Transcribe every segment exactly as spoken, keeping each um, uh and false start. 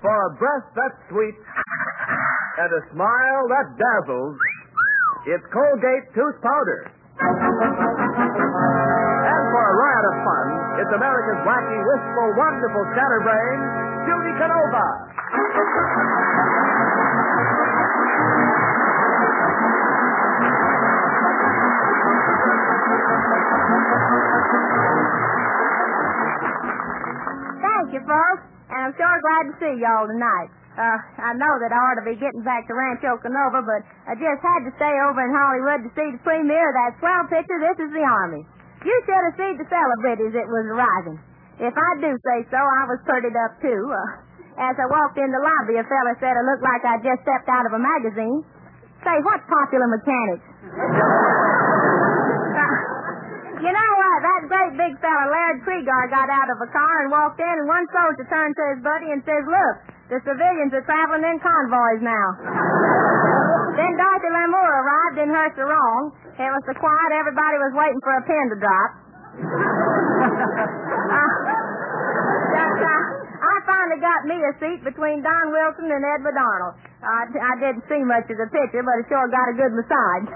for a breast that's sweet and a smile that dazzles, it's Colgate Tooth Powder. And for a riot of fun, it's America's wacky, wistful, wonderful scatterbrain, Judy Canova. Thank you, folks. And I'm sure glad to see y'all tonight. Uh, I know that I ought to be getting back to Rancho Canova, but I just had to stay over in Hollywood to see the premiere of that swell picture, This Is the Army. You should have seen the celebrities it was arriving. If I do say so, I was prettied up, too. Uh, as I walked in the lobby, a fella said I looked like I just stepped out of a magazine. Say, what's Popular Mechanics? You know what? That great big fella, Laird Krieger, got out of a car and walked in, and one soldier turned to his buddy and says, look, the civilians are traveling in convoys now. Then Dorothy Lamour arrived in her sarong. It was so quiet, everybody was waiting for a pin to drop. uh, just, uh, I finally got me a seat between Don Wilson and Edward Arnold. Uh, I didn't see much of the picture, but it sure got a good massage.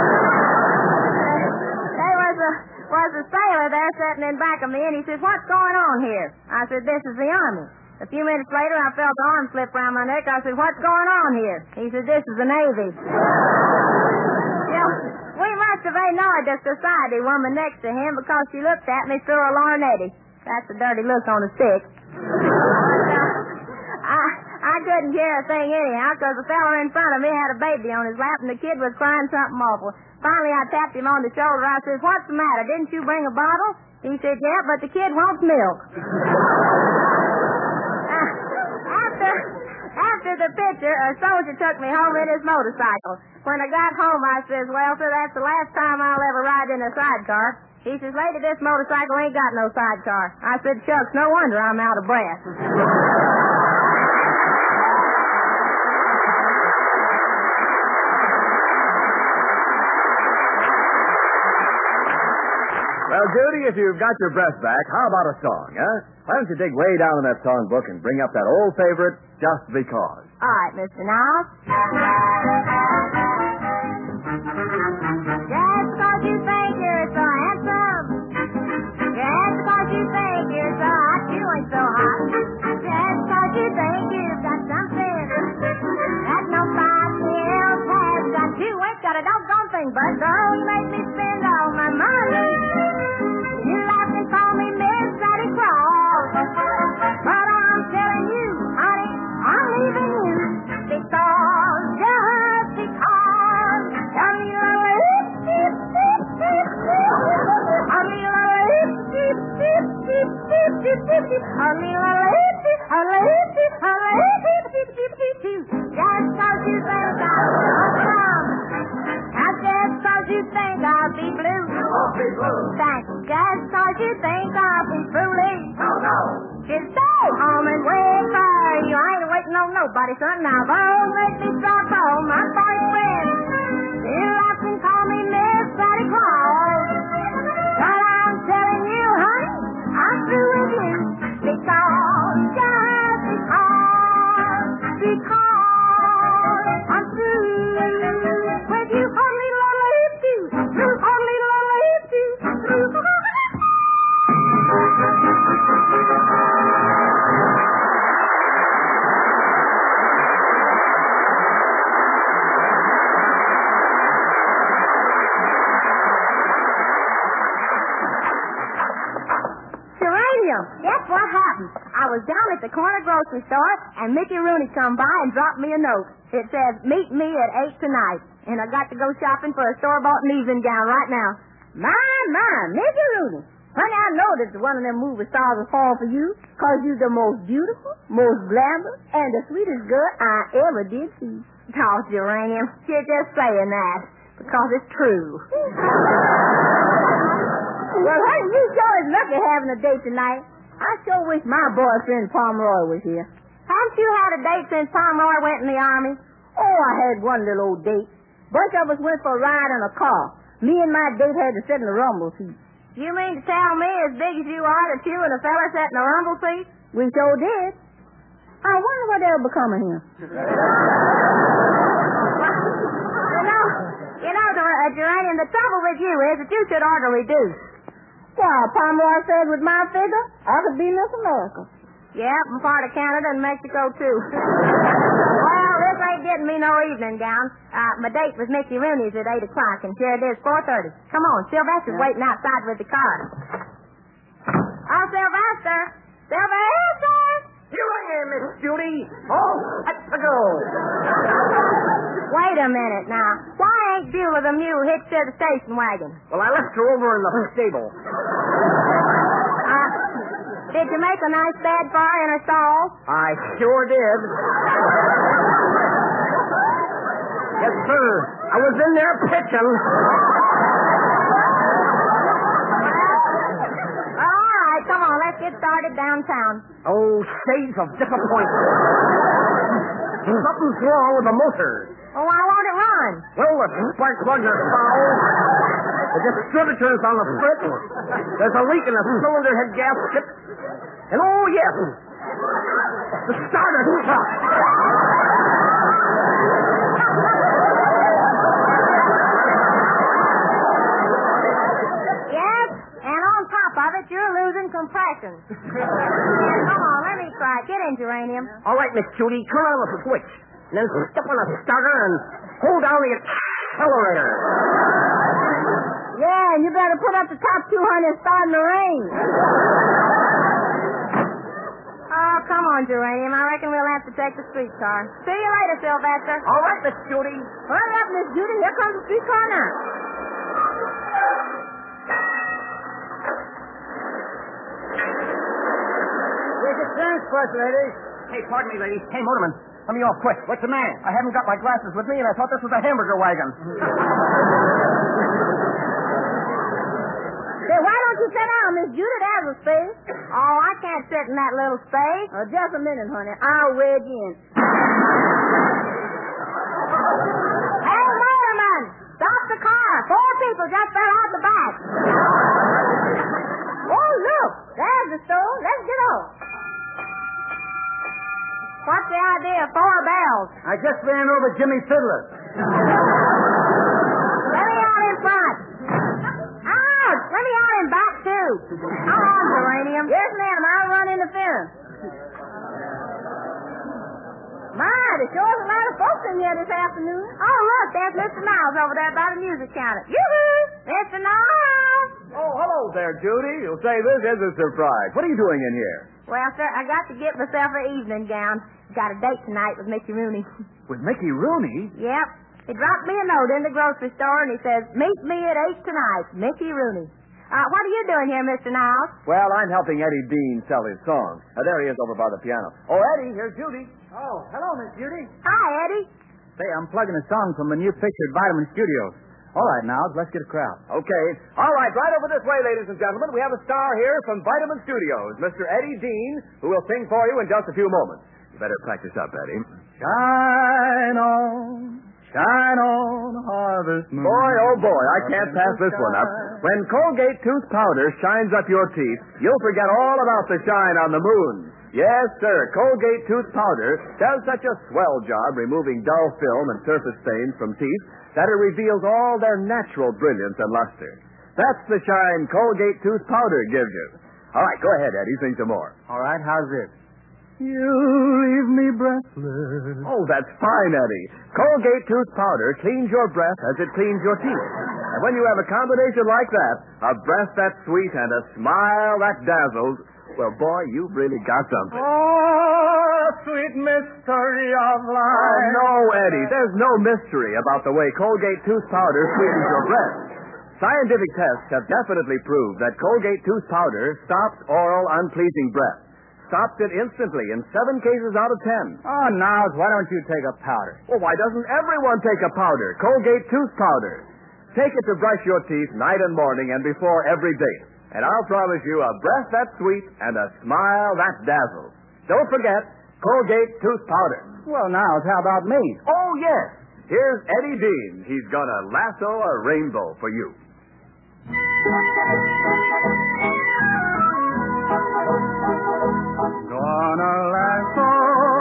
There was a, was a sailor there sitting in back of me, and he says, what's going on here? I said, this is the Army. A few minutes later, I felt the arm slip around my neck. I said, what's going on here? He said, this is the Navy. You know, we must have annoyed the society woman next to him because she looked at me through a lorgnette. That's a dirty look on a stick. I, I couldn't hear a thing anyhow because the fella in front of me had a baby on his lap and the kid was crying something awful. Finally, I tapped him on the shoulder. I said, what's the matter? Didn't you bring a bottle? He said, yeah, but the kid wants milk. After, after the picture, a soldier took me home in his motorcycle. When I got home, I says, well, sir, that's the last time I'll ever ride in a sidecar. He says, lady, this motorcycle ain't got no sidecar. I said, shucks, no wonder I'm out of breath. Well, Judy, if you've got your breath back, how about a song, huh? Why don't you dig way down in that songbook and bring up that old favorite, Just Because? All right, Mister Niles. Just because you think you're so handsome, just because you think you're so hot, you ain't so hot. Just because you think you've got something that nobody else has got, you ain't got a doggone thing, but don't make me spend all my money. You laugh and call me Miss Sally Claus, but I'm telling you, honey, I'm leaving you because, just because, I'm you think I'll be blue. I'll be blue. Thanks. Just cause you think I'll be foolish. No, no. Just stay home and wait for you. I ain't waiting on nobody, son. Now, don't make me stop home, my boyfriend. You laugh and call me Miss Santa Claus. But I'm telling you, honey, I'm through with you. Because, just because, because I'm through with you. Only lonely you. Through only lonely you. Through. Guess what happened? I was down at the corner grocery store, and Mickey Rooney come by and dropped me a note. It says, meet me at eight tonight. And I got to go shopping for a store-bought evening gown right now. My, my, Mickey Rooney. Honey, I know that one of them movie stars will fall for you, because you're the most beautiful, most glamorous, and the sweetest girl I ever did see. Oh, Geranium, you're just saying that, because it's true. Well, honey, you sure is lucky having a date tonight. I sure wish my boyfriend Pomeroy was here. Haven't you had a date since Pomeroy went in the Army? Oh, I had one little old date. Bunch of us went for a ride in a car. Me and my date had to sit in the rumble seat. You mean to tell me, as big as you are, that you and a fella sat in the rumble seat? We sure did. I wonder what they'll become of him. You know, you know, Ger- uh, Geranium, the trouble with you is that you should ought to reduce. Why, Pomeroy said with my figure, I could be Miss America. Yep, and part of Canada and Mexico, too. Well, this ain't getting me no evening gown. Uh, my date with Mickey Rooney's at eight o'clock, and here it is, four thirty. Come on, Sylvester's Yeah. waiting outside with the car. Oh, Sylvester! Sylvester! Here I am, Miss Judy. Oh, let's go. Wait a minute now. Why ain't Beulah the mule hitched to the station wagon? Well, I left her over in the stable. Uh, did you make a nice bed for her in her stall? I sure did. Yes, sir. I was in there pitching. All right, come on, let's get started downtown. Oh, shades of disappointment. Something's wrong with the motor. Oh, why won't it run? Well, the spark plugs are foul. The distributor's on the split. There's a leak in the cylinder head gasket. And oh, yes, the starter sucks. Yes, and on top of it, you're losing compression. Come on, let me try. Get in, Geranium. All right, Miss Judy, turn on the switch. And then step on the starter and hold down the accelerator. Yeah, and you better put up the top two hundred starting to rain. Oh, come on, Geranium. I reckon we'll have to take the streetcar. See you later, Sylvester. All right, Miss Judy. Hurry up, Miss Judy. Here comes the streetcar now. Here's your transport, ladies. Hey, pardon me, lady. Hey, motorman. Let me off quick. What's the man? I haven't got my glasses with me, and I thought this was a hamburger wagon. Say, why don't you sit down, Miss Judy? There's a space. Oh, I can't sit in that little space. Uh, just a minute, honey. I'll wedge in. Hey, motorman! Stop the car. Four people just fell out the back. Oh, look. There's the store. Let's get off. What's the idea of four bells? I just ran over Jimmy Fiddler. Let me out in front. Ouch! Let me out in back, too. Come on, Geranium. Yes, ma'am. I'll run interference. My, there sure is a lot of folks in here this afternoon. Oh, look, there's Mister Niles over there by the music counter. Yoo-hoo! Mister Niles! Oh, hello there, Judy. You'll say this is a surprise. What are you doing in here? Well, sir, I got to get myself an evening gown. Got a date tonight with Mickey Rooney. With Mickey Rooney? Yep. He dropped me a note in the grocery store, and he says, meet me at eight tonight, Mickey Rooney. Uh, what are you doing here, Mister Niles? Well, I'm helping Eddie Dean sell his song. Uh, there he is over by the piano. Oh, Eddie, here's Judy. Oh, hello, Miss Judy. Hi, Eddie. Say, I'm plugging a song from a new picture at Vitamin Studios. All right, now, let's get a crowd. Okay. All right, right over this way, ladies and gentlemen. We have a star here from Vitamin Studios, Mister Eddie Dean, who will sing for you in just a few moments. You better practice up, Eddie. Shine on, shine on, harvest moon. Boy, oh boy, I can't pass this one up. When Colgate tooth powder shines up your teeth, you'll forget all about the shine on the moon. Yes, sir, Colgate tooth powder does such a swell job removing dull film and surface stains from teeth that it reveals all their natural brilliance and luster. That's the shine Colgate tooth powder gives you. All right, go ahead, Eddie, sing some more. All right, how's this? You leave me breathless. Oh, that's fine, Eddie. Colgate tooth powder cleans your breath as it cleans your teeth. And when you have a combination like that, a breath that's sweet and a smile that dazzles, well, boy, you've really got something. Oh, sweet mystery of life. Oh, no, Eddie, there's no mystery about the way Colgate tooth powder sweetens your breath. Scientific tests have definitely proved that Colgate tooth powder stops oral unpleasing breath. Stops it instantly in seven cases out of ten. Oh, Niles, why don't you take a powder? Well, why doesn't everyone take a powder? Colgate tooth powder. Take it to brush your teeth night and morning and before every date. And I'll promise you a breath that's sweet and a smile that dazzles. Don't forget, Colgate tooth powder. Well, Niles, how about me? Oh, yes. Here's Eddie Dean. He's gonna lasso a rainbow for you. Gonna lasso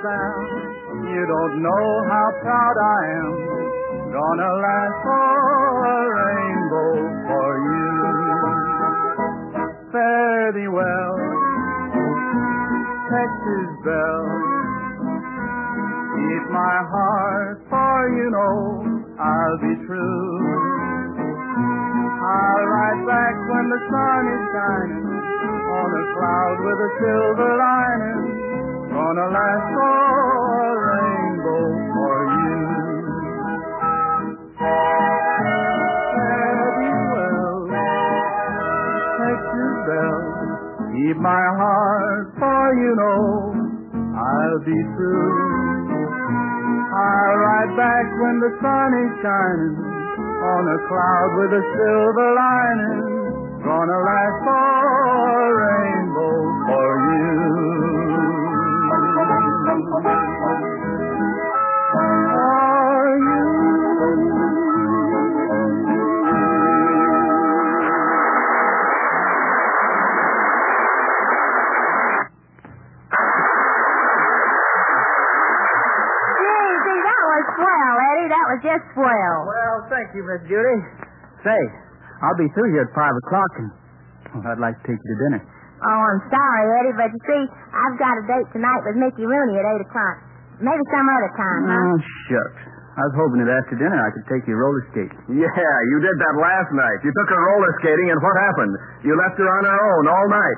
sound. You don't know how proud I am. Gonna laugh for a rainbow for you. Fare thee well, Texas belle. Keep my heart, for you know I'll be true. I'll ride back when the sun is shining on a cloud with a silver lining. Gonna last for a rainbow for you. Fare thee well, Texas belle. Keep my heart, for you know I'll be true. I'll ride back when the sun is shining on a cloud with a silver lining. Gonna last for a rainbow for you. For you. Swell, Eddie. That was just swell. Well, thank you, Miss Judy. Say, I'll be through here at five o'clock, and well, I'd like to take you to dinner. Oh, I'm sorry, Eddie, but you see, I've got a date tonight with Mickey Rooney at eight o'clock. Maybe some other time, huh? Oh, shucks. I was hoping that after dinner I could take you roller skating. Yeah, you did that last night. You took her roller skating, and what happened? You left her on her own all night.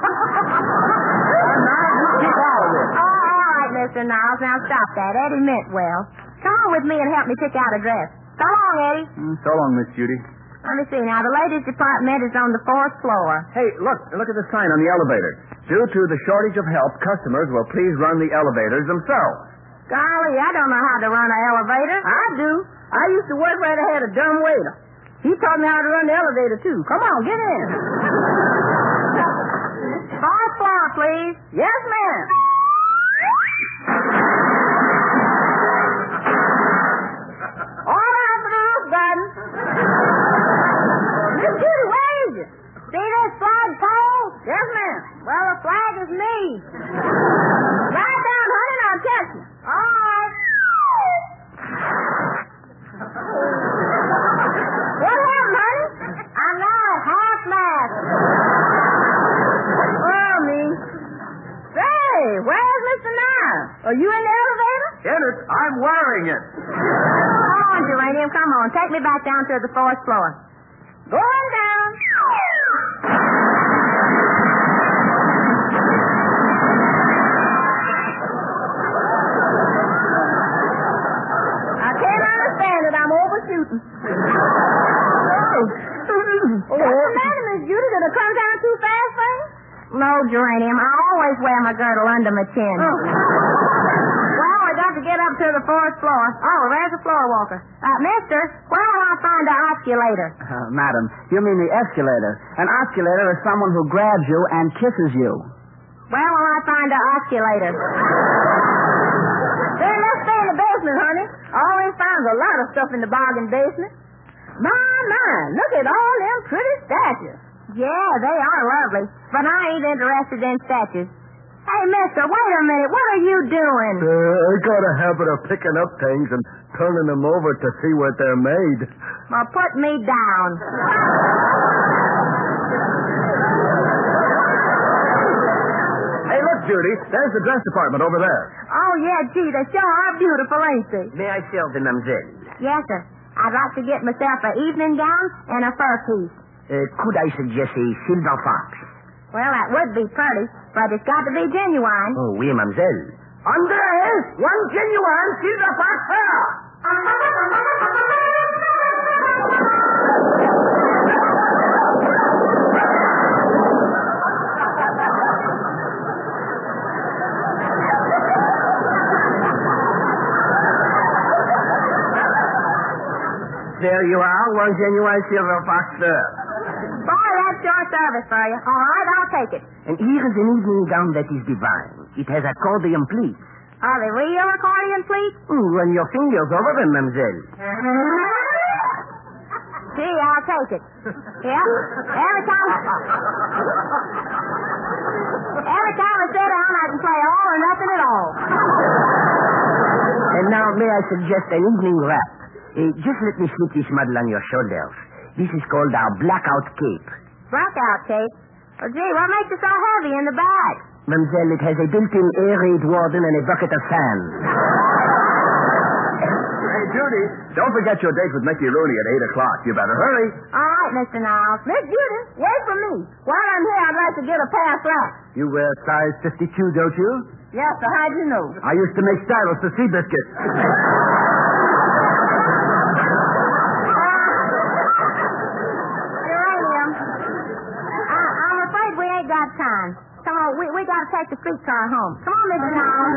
Keep out of it. Oh, all right, Mister Niles. Now stop that. Eddie meant well. Come on with me and help me pick out a dress. So long, Eddie. Mm, so long, Miss Judy. Let me see. Now, the ladies' department is on the fourth floor. Hey, look, look at the sign on the elevator. Due to the shortage of help, customers will please run the elevators themselves. Golly, I don't know how to run an elevator. I do. I used to work where they had a dumb waiter. He taught me how to run the elevator, too. Come on, get in. Fourth floor, please. Yes, ma'am. All right for the roof garden. Miss Judy, where is it? See this flag pole? Yes, ma'am. Well, the flag is me. Lie down, honey, and I'll catch you. All right. What happened, honey? I'm now half mast. Oh, me. Say, where's Mister Nye? Are you in the elevator? In it, I'm wearing it. Come on, Geranium, come on. Take me back down to the fourth floor. Going down. I can't understand it. I'm overshooting. What's the matter, Miss Judy? Did it come down too fast for you? No, Geranium. I always wear my girdle under my chin. Oh. Well, we got to get up to the fourth floor. Oh, there's a floor walker. Uh, mister, where will I find the osculator? Uh, madam, you mean the escalator. An osculator is someone who grabs you and kisses you. Where will I find the osculator? Then let's stay in the basement, honey. Always found a lot of stuff in the bargain basement. My, my, look at all them pretty statues. Yeah, they are lovely, but I ain't interested in statues. Hey, mister, wait a minute. What are you doing? Uh, I got a habit of picking up things and turning them over to see what they're made. Well, put me down. Hey, look, Judy, there's the dress department over there. Oh, yeah, gee, they sure are beautiful, ain't they? May I serve the mademoiselle? Yes, sir. I'd like to get myself an evening gown and a fur piece. Uh, could I suggest a silver fox? Well, that would be pretty, but it's got to be genuine. Oh, oui, mademoiselle. Andres, one genuine silver fox fur. There you are, one genuine silver fox fur. Boy, that's your service for you. All right, I'll take it. And here is an evening gown that is divine. It has accordion pleats. Are they real accordion pleats? Ooh, run your fingers over them, mademoiselle. Gee, I'll take it. Yep. Every time... every time I sit down, I can play all or nothing at all. And now, may I suggest an evening wrap? Uh, just let me slip this muddle on your shoulders. This is called our blackout cape. Blackout cape? Oh, gee, what makes it so heavy in the bag? Mademoiselle, it has a built-in air raid warden and a bucket of sand. Hey, Judy, don't forget your date with Mickey Rooney at eight o'clock. You better hurry. All right, Mister Niles. Miss Judy, wait for me. While I'm here, I'd like to get a pass rap. You wear size fifty-two, don't you? Yes, sir. How'd you know? I used to make styles for Seabiscuit. Uranium. I, I'm afraid we ain't got time. Come on, we, we got to take the streetcar home. Come on, Mister Niles.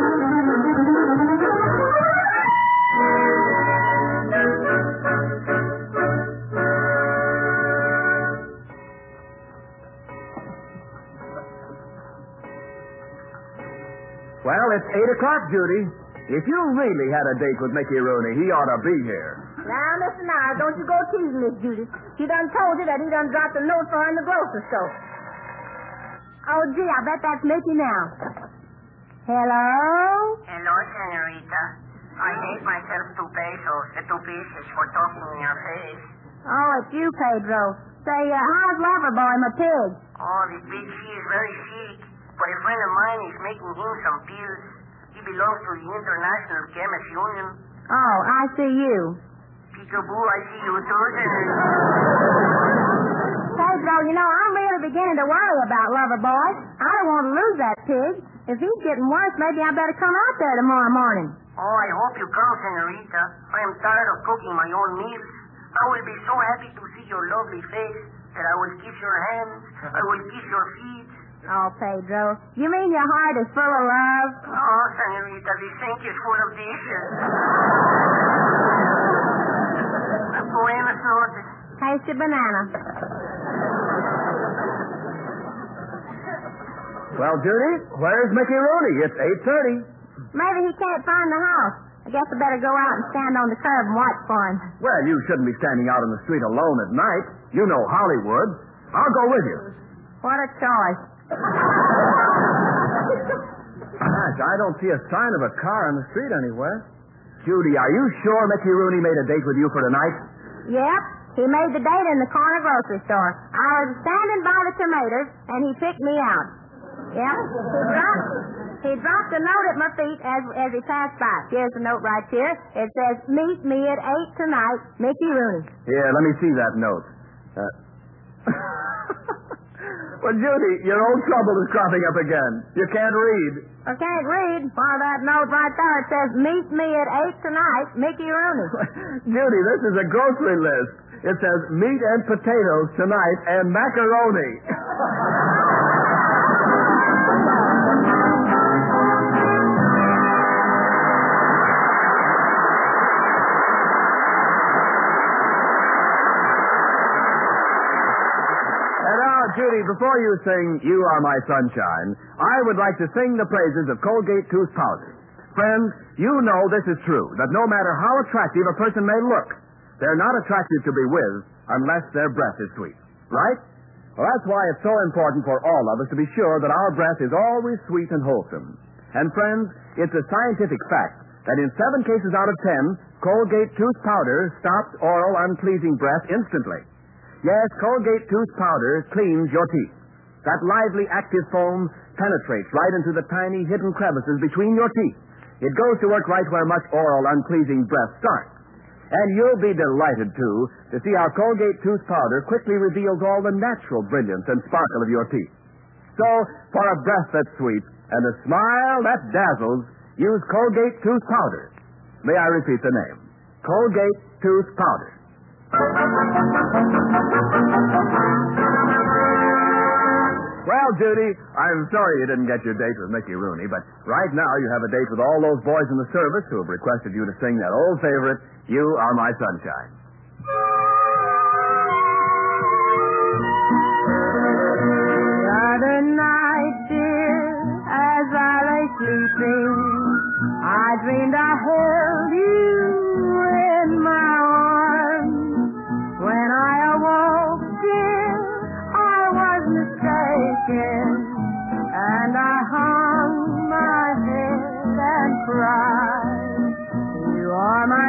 Well, it's eight o'clock, Judy. If you really had a date with Mickey Rooney, he ought to be here. Now, Mister Niles, don't you go teasing Miss Judy. He done told you that he done dropped a note for her in the grocery store. Oh, gee, I bet that's Mickey now. Hello? Hello, senorita. I hate myself two pesos, uh, two pieces for talking in your face. Oh, it's you, Pedro. Say, uh, how's Loverboy, my pig? Oh, the big she is very sick, but a friend of mine is making him some pills. He belongs to the International Chemist Union. Oh, I see you. Peekaboo, I see you too, senorita. Pedro, you know, I'm really beginning to worry about Loverboy. I don't want to lose that pig. If he's getting worse, maybe I better come out there tomorrow morning. Oh, I hope you come, senorita. I am tired of cooking my own meals. I will be so happy to see your lovely face that I will kiss your hands. I will kiss your feet. Oh, Pedro, you mean your heart is full of love? Oh, senorita, the sink is full of dishes. Buenas noches. Taste your banana. Well, Judy, where's Mickey Rooney? It's eight thirty. Maybe he can't find the house. I guess I better go out and stand on the curb and watch for him. Well, you shouldn't be standing out in the street alone at night. You know Hollywood. I'll go with you. What a choice. Gosh, I don't see a sign of a car on the street anywhere. Judy, are you sure Mickey Rooney made a date with you for tonight? Yep, he made the date in the corner grocery store. I was standing by the tomatoes, and he picked me out. Yep, he dropped, he dropped a note at my feet as, as he passed by. Here's the note right here. It says, meet me at eight tonight, Mickey Rooney. Here, let me see that note. Uh... Well, Judy, your old trouble is cropping up again. You can't read. I can't read. Well, that note right there, it says, meet me at eight tonight, Mickey Rooney. Judy, this is a grocery list. It says meat and potatoes tonight and macaroni. Judy, before you sing You Are My Sunshine, I would like to sing the praises of Colgate Tooth Powder. Friends, you know this is true, that no matter how attractive a person may look, they're not attractive to be with unless their breath is sweet. Right? Well, that's why it's so important for all of us to be sure that our breath is always sweet and wholesome. And friends, it's a scientific fact that in seven cases out of ten, Colgate Tooth Powder stops oral unpleasing breath instantly. Yes, Colgate Tooth Powder cleans your teeth. That lively, active foam penetrates right into the tiny, hidden crevices between your teeth. It goes to work right where much oral, unpleasing breath starts. And you'll be delighted, too, to see how Colgate Tooth Powder quickly reveals all the natural brilliance and sparkle of your teeth. So, for a breath that's sweet and a smile that dazzles, use Colgate Tooth Powder. May I repeat the name? Colgate Tooth Powder. Well, Judy, I'm sorry you didn't get your date with Mickey Rooney, but right now you have a date with all those boys in the service who have requested you to sing that old favorite, You Are My Sunshine. The other night, dear, as I lay sleeping, I dreamed I held you in my arms. When I awoke, dear, I was mistaken, and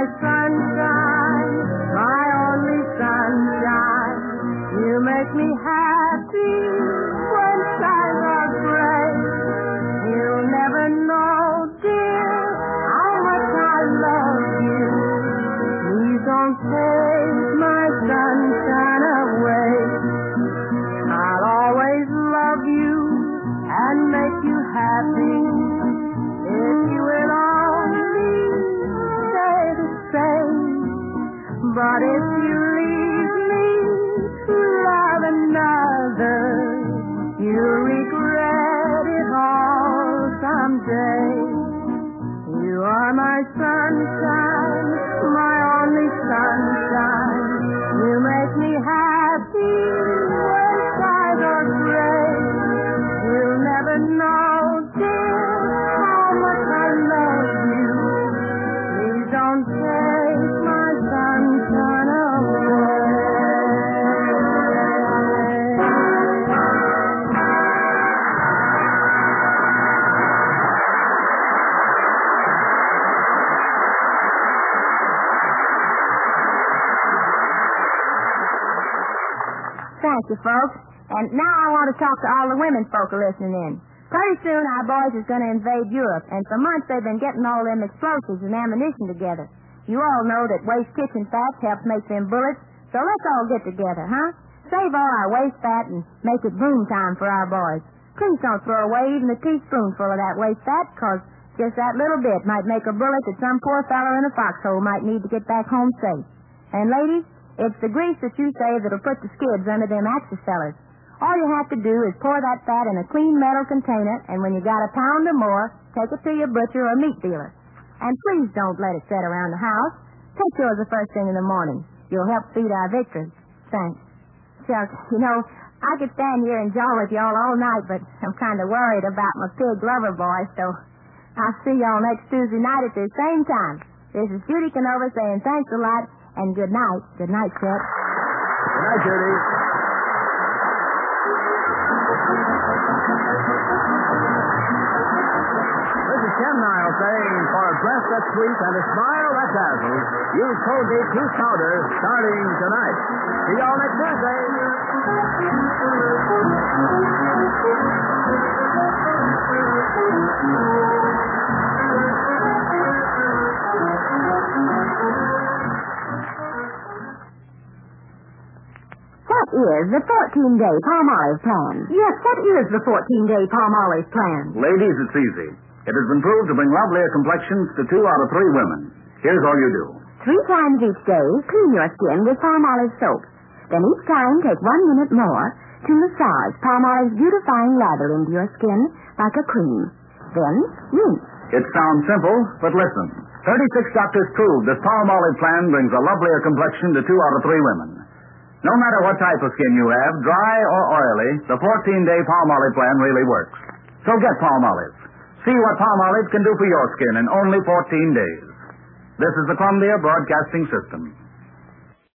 sunshine, my only sunshine. You make me happy when skies are gray. You'll never know, dear, how much I love you. Please don't take my sunshine away. I'll always love you and make you happy if you will only say the same. But if you leave me to love another, you'll regret it all someday. You are my sunshine, my only sunshine. You make me happy when skies are gray. You'll never know, dear, how much I love you. Please don't take my sunshine away. Thank you, folks. And now I want to talk to all the women folk who are listening in. Pretty soon our boys is going to invade Europe, and for months they've been getting all them explosives and ammunition together. You all know that waste kitchen fat helps make them bullets, so let's all get together, huh? Save all our waste fat and make it boom time for our boys. Please don't throw away even a teaspoonful of that waste fat, because just that little bit might make a bullet that some poor fellow in a foxhole might need to get back home safe. And ladies, it's the grease that you save that'll put the skids under them Axis fellers. All you have to do is pour that fat in a clean metal container, and when you got a pound or more, take it to your butcher or meat dealer. And please don't let it sit around the house. Take yours the first thing in the morning. You'll help feed our victims. Thanks. Shucks, you know, I could stand here and jaw with y'all all night, but I'm kind of worried about my pig lover boy, so I'll see y'all next Tuesday night at the same time. This is Judy Canova saying thanks a lot, and good night. Good night, Chet. Good night, Judy. This is Ken Niles saying, for a breath that's sweet and a smile that dazzles, use Colgate Tooth Powder starting tonight. See y'all next Tuesday. What is the fourteen-day Palmolive plan? Yes, what is the fourteen-day Palmolive plan? Ladies, it's easy. It has been proved to bring lovelier complexions to two out of three women. Here's all you do. Three times each day, clean your skin with Palmolive soap. Then each time, take one minute more to massage Palmolive's beautifying lather into your skin like a cream. Then, rinse. It sounds simple, but listen. thirty-six doctors proved this Palmolive plan brings a lovelier complexion to two out of three women. No matter what type of skin you have, dry or oily, the fourteen-day Palmolive plan really works. So get Palmolive. See what Palmolive can do for your skin in only fourteen days. This is the Columbia Broadcasting System.